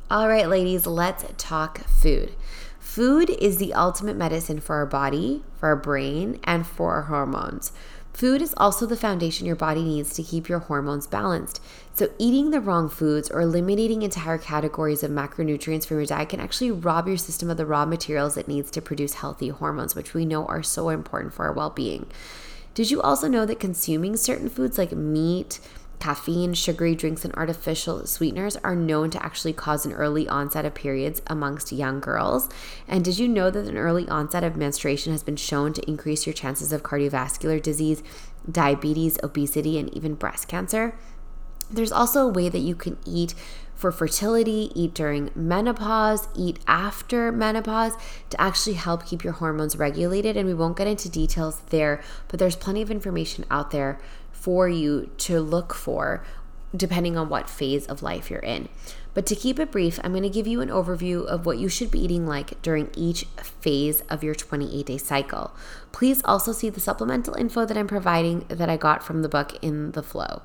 All right, ladies, let's talk food. Food is the ultimate medicine for our body, for our brain, and for our hormones. Food is also the foundation your body needs to keep your hormones balanced. So, eating the wrong foods or eliminating entire categories of macronutrients from your diet can actually rob your system of the raw materials it needs to produce healthy hormones, which we know are so important for our well being. Did you also know that consuming certain foods like meat, caffeine, sugary drinks, and artificial sweeteners are known to actually cause an early onset of periods amongst young girls? And did you know that an early onset of menstruation has been shown to increase your chances of cardiovascular disease, diabetes, obesity, and even breast cancer? There's also a way that you can eat for fertility, eat during menopause, eat after menopause to actually help keep your hormones regulated. And we won't get into details there, but there's plenty of information out there for you to look for depending on what phase of life you're in. But to keep it brief, I'm going to give you an overview of what you should be eating like during each phase of your 28-day cycle. Please also see the supplemental info that I'm providing that I got from the book In the Flow.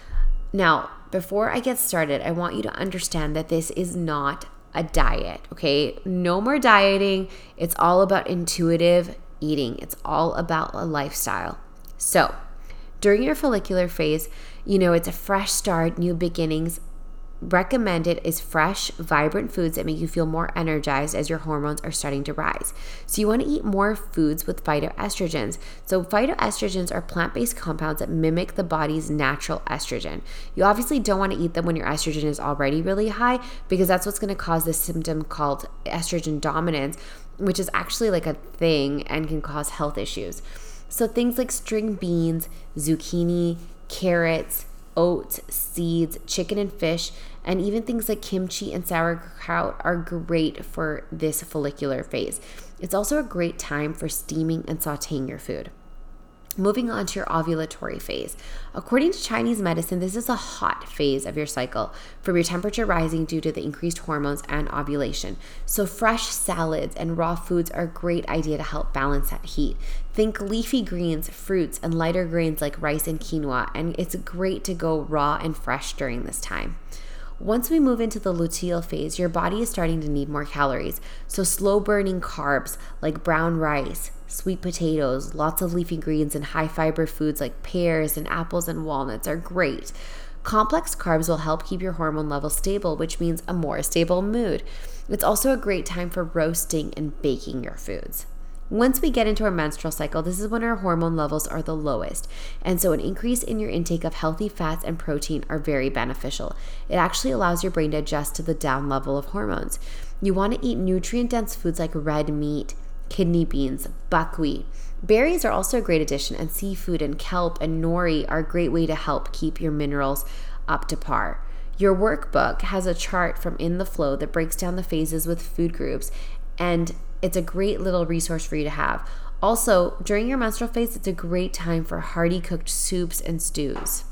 Now, before I get started, I want you to understand that this is not a diet, okay? No more dieting. It's all about intuitive eating. It's all about a lifestyle. So, during your follicular phase, it's a fresh start, new beginnings. Recommended is fresh, vibrant foods that make you feel more energized as your hormones are starting to rise. So you want to eat more foods with phytoestrogens. So phytoestrogens are plant-based compounds that mimic the body's natural estrogen. You obviously don't want to eat them when your estrogen is already really high, because that's what's going to cause this symptom called estrogen dominance, which is actually like a thing and can cause health issues. So things like string beans, zucchini, carrots, oats, seeds, chicken and fish, and even things like kimchi and sauerkraut are great for this follicular phase. It's also a great time for steaming and sauteing your food. Moving on to your ovulatory phase. According to Chinese medicine, this is a hot phase of your cycle from your temperature rising due to the increased hormones and ovulation. So fresh salads and raw foods are a great idea to help balance that heat. Think leafy greens, fruits, and lighter grains like rice and quinoa, and it's great to go raw and fresh during this time. Once we move into the luteal phase, your body is starting to need more calories. So slow-burning carbs like brown rice, sweet potatoes, lots of leafy greens, and high-fiber foods like pears and apples and walnuts are great. Complex carbs will help keep your hormone levels stable, which means a more stable mood. It's also a great time for roasting and baking your foods. Once we get into our menstrual cycle, this is when our hormone levels are the lowest. And so an increase in your intake of healthy fats and protein are very beneficial. It actually allows your brain to adjust to the down level of hormones. You want to eat nutrient-dense foods like red meat, kidney beans, buckwheat. Berries are also a great addition, and seafood and kelp and nori are a great way to help keep your minerals up to par. Your workbook has a chart from In the Flow that breaks down the phases with food groups, and it's a great little resource for you to have. Also, during your menstrual phase, it's a great time for hearty cooked soups and stews.